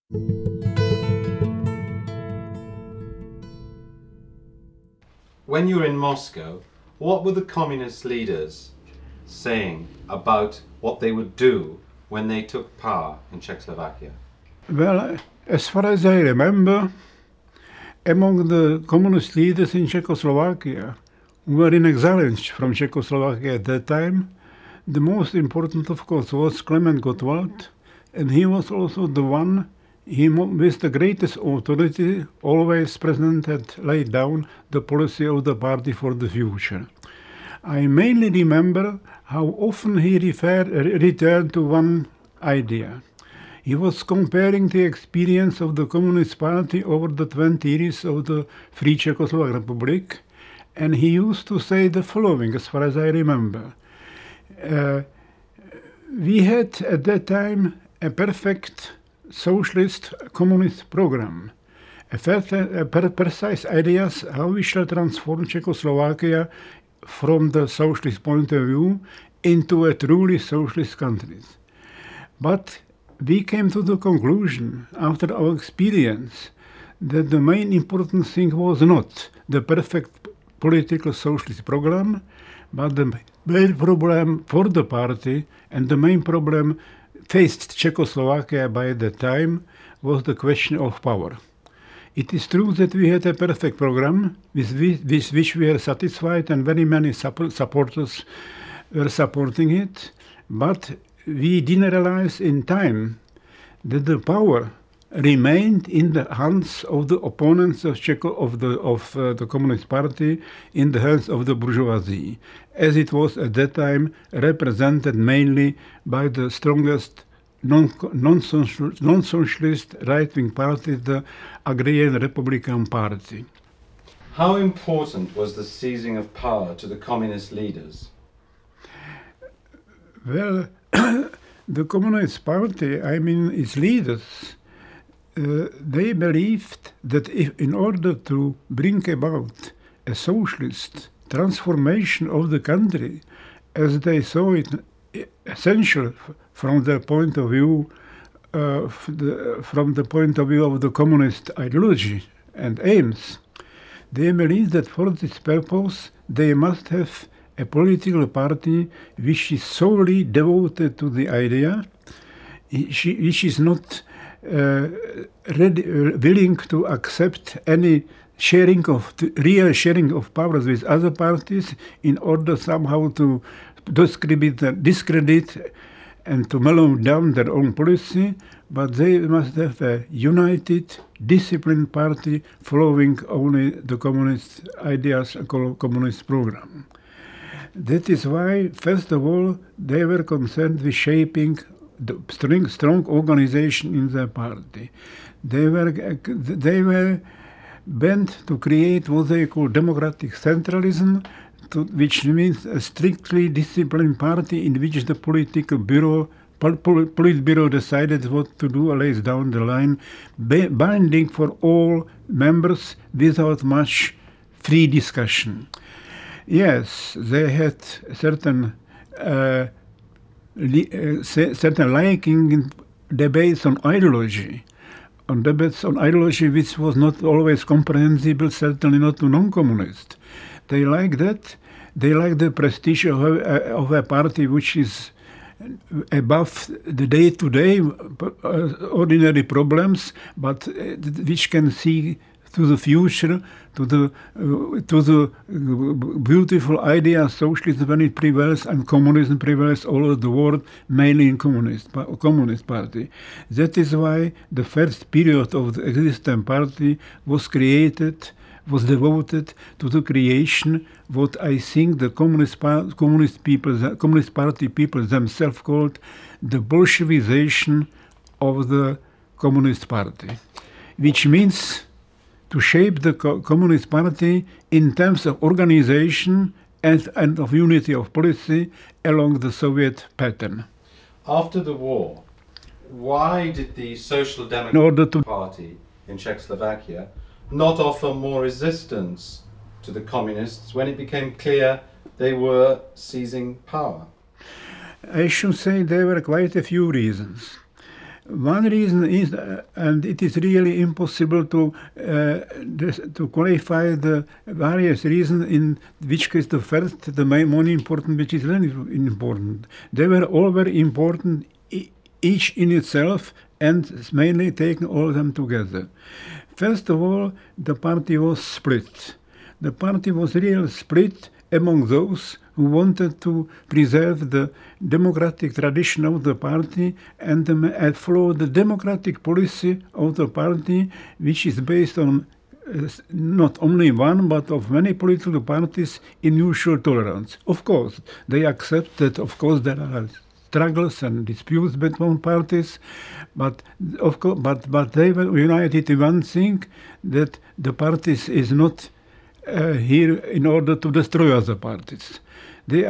When you were in Moscow, what were the communist leaders saying about what they would do when they took power in Czechoslovakia? Well, as far as I remember, among the communist leaders in Czechoslovakia who were in exile from Czechoslovakia at that time, the most important, of course, was Klement Gottwald, and he was also the one with the greatest authority, always present, had laid down the policy of the party for the future. I mainly remember how often he returned to one idea. He was comparing the experience of the Communist Party over the 20 years of the Free Czechoslovak Republic, and he used to say the following, as far as I remember. We had at that time a perfect socialist communist program, precise ideas how we shall transform Czechoslovakia from the socialist point of view into a truly socialist country. But we came to the conclusion, after our experience, that the main important thing was not the perfect political socialist program, but the main problem for the party and the main problem faced Czechoslovakia by the time was the question of power. It is true that we had a perfect program with which we are satisfied, and very many supporters were supporting it, but we didn't realize in time that the power remained in the hands of the opponents of the Communist Party, in the hands of the bourgeoisie, as it was at that time represented mainly by the strongest non-socialist right-wing party, the Agrarian Republican Party. How important was the seizing of power to the communist leaders? Well, the Communist Party, its leaders, they believed that in order to bring about a socialist transformation of the country, as they saw it essential from the point of view of the communist ideology and aims, they believed that for this purpose they must have a political party which is solely devoted to the idea, which is not willing to accept any real sharing of powers with other parties in order somehow to discredit and to mellow down their own policy, but they must have a united, disciplined party following only the communist ideas, communist program. That is why, first of all, they were concerned with shaping the strong organization in their party. They were bent to create what they call democratic centralism, which means a strictly disciplined party in which the Politburo decided what to do, lays down the line, binding for all members without much free discussion. Yes, they had certain liking in debates on ideology, which was not always comprehensible, certainly not to non-communists. They like that. They like the prestige of a party which is above the day-to-day ordinary problems, but which can see to the future, to the beautiful idea of socialism when it prevails and communism prevails all over the world, mainly in communist party. That is why the first period of the existing party was devoted to the creation, what I think the Communist Party people themselves called the Bolshevization of the Communist Party, which means to shape the Communist Party in terms of organization and of unity of policy along the Soviet pattern. After the war, why did the Social Democratic Party in Czechoslovakia not offer more resistance to the communists when it became clear they were seizing power? I should say there were quite a few reasons. One reason is, and it is really impossible to qualify the various reasons, in which case the first, the more important, which is really important. They were all very important, each in itself, and mainly taken all of them together. First of all, the party was split. The party was really split among those who wanted to preserve the democratic tradition of the party and follow the democratic policy of the party, which is based on not only one, but of many political parties in mutual tolerance. Of course, they accept that, of course, there are struggles and disputes between parties, but they were united in one thing, that the parties is not here in order to destroy other parties. They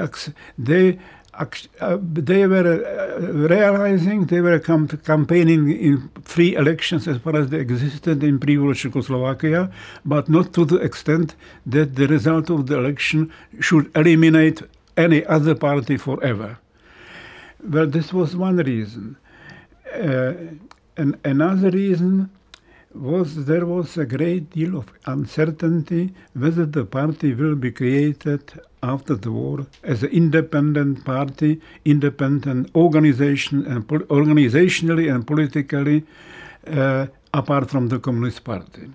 were realizing, they were campaigning in free elections as far as they existed in pre-war Czechoslovakia, but not to the extent that the result of the election should eliminate any other party forever. Well, this was one reason. And another reason was there was a great deal of uncertainty whether the party will be created after the war as an independent party, independent organization, and organizationally and politically apart from the Communist Party.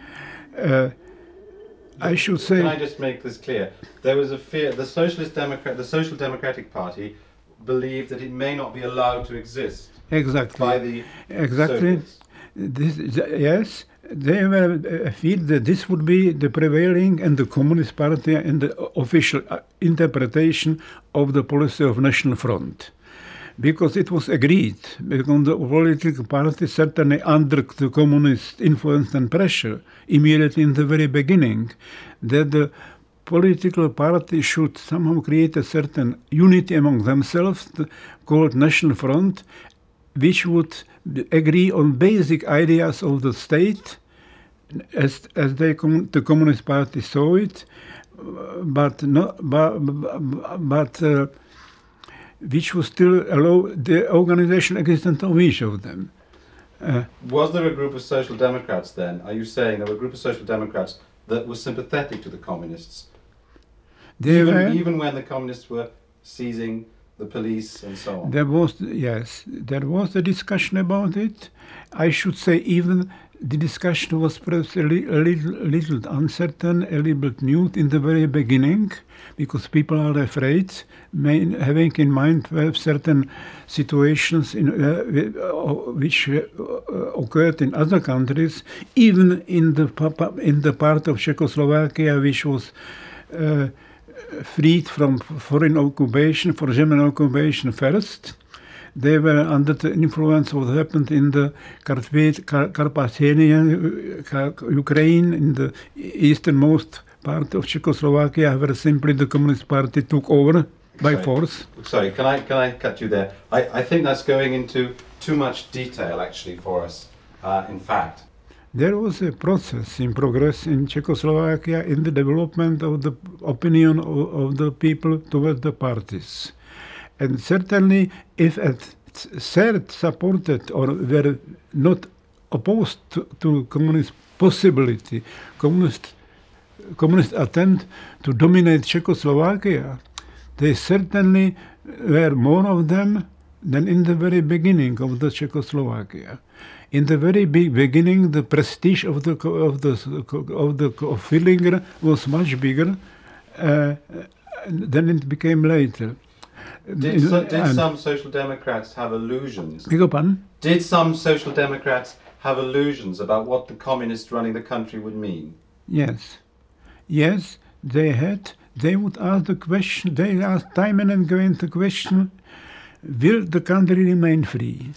I should say. Can I just make this clear? There was a fear. The Social Democratic Party believed that it may not be allowed to exist. Exactly. By the Soviets. Yes, they were feel that this would be the prevailing and the Communist Party and the official interpretation of the policy of National Front. Because it was agreed, because the political party certainly under the communist influence and pressure immediately in the very beginning, that the political party should somehow create a certain unity among themselves called National Front, which would agree on basic ideas of the state as the Communist Party saw it, but which would still allow the organization existence of each of them. Was there a group of Social Democrats then? Are you saying there were a group of Social Democrats that were sympathetic to the communists? Even when the communists were seizing the police and so on? There was a discussion about it. I should say even the discussion was perhaps a little uncertain, a little bit mute in the very beginning, because people are afraid, having in mind certain situations which occurred in other countries, even in the part of Czechoslovakia which was freed from foreign occupation, for German occupation first. They were under the influence of what happened in the Carpathian Ukraine, in the easternmost part of Czechoslovakia, where simply the Communist Party took over by force. Sorry, can I cut you there? I think that's going into too much detail actually for us, in fact. There was a process in progress in Czechoslovakia in the development of the opinion of the people towards the parties. And certainly, if a third supported or were not opposed to communist possibility, communist attempt to dominate Czechoslovakia, they certainly were more of them than in the very beginning of the Czechoslovakia. In the very beginning, the prestige of Villinger was much bigger than it became later. Did some Social Democrats have illusions? Beg your pardon? Did some Social Democrats have illusions about what the communists running the country would mean? Yes. Yes, they had. They would ask the question, they asked time and again the question, will the country remain free?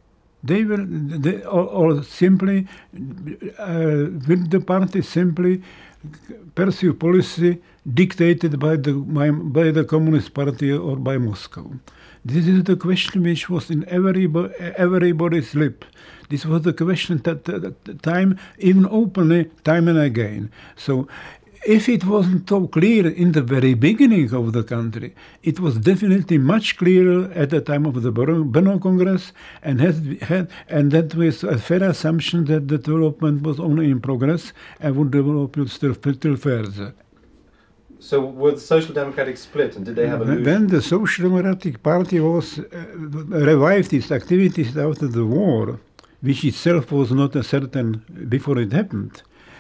Or simply, will the party simply pursue policy dictated by the Communist Party or by Moscow? This is the question which was in everybody's lip. This was the question that time, even openly, time and again. So If it wasn't so clear in the very beginning of the country, it was definitely much clearer at the time of the Brno Congress, and that was a fair assumption that the development was only in progress and would develop still further. So were the Social Democratic split, and did they have illusions? When the Social Democratic Party was revived its activities after the war, which itself was not a certain before it happened,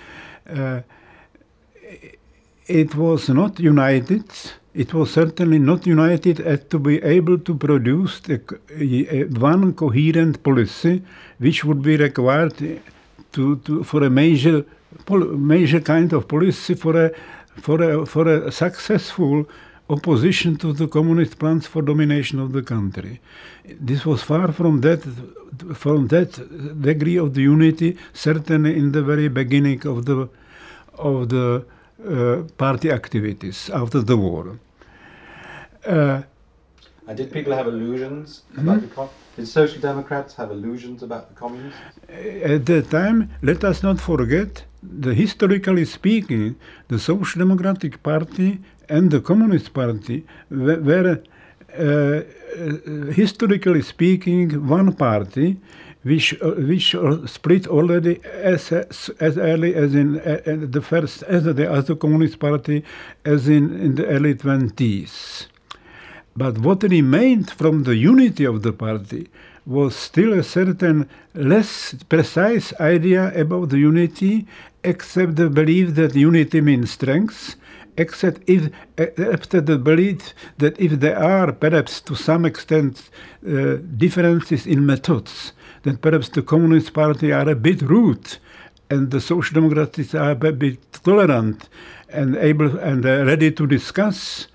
it was not united. It was certainly not united as to be able to produce one coherent policy, which would be required for a major kind of policy for a successful opposition to the communist plans for domination of the country. This was far from that degree of the unity, certainly in the very beginning of the party activities after the war. And did people have illusions about did Social Democrats have illusions about the communists? At that time, let us not forget, historically speaking, the Social Democratic Party and the Communist Party were historically speaking, one party, which split already as early as in the first, as the Communist Party, as in the early 20s. But what remained from the unity of the party was still a certain less precise idea about the unity, except the belief that unity means strength, except after the belief that if there are perhaps to some extent differences in methods, then perhaps the Communist Party are a bit rude and the Social Democrats are a bit tolerant and able and ready to discuss,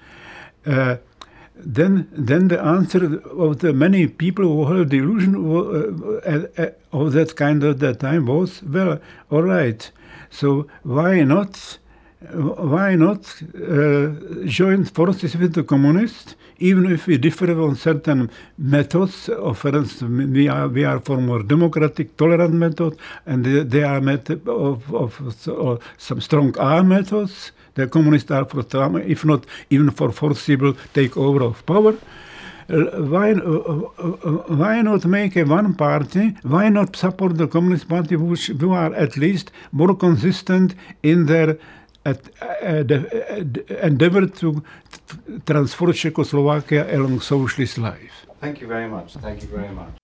then the answer of the many people who held the illusion of that kind at that time was, well, all right, so why not join forces with the communists, even if we differ on certain methods. For instance, we are for more democratic, tolerant method, and they are of some strong R methods. The communists are for some, if not even for forcible takeover of power. Why not make a one party? Why not support the Communist Party, who are at least more consistent in their endeavor to transform Czechoslovakia along socialist life? Thank you very much. Thank you very much.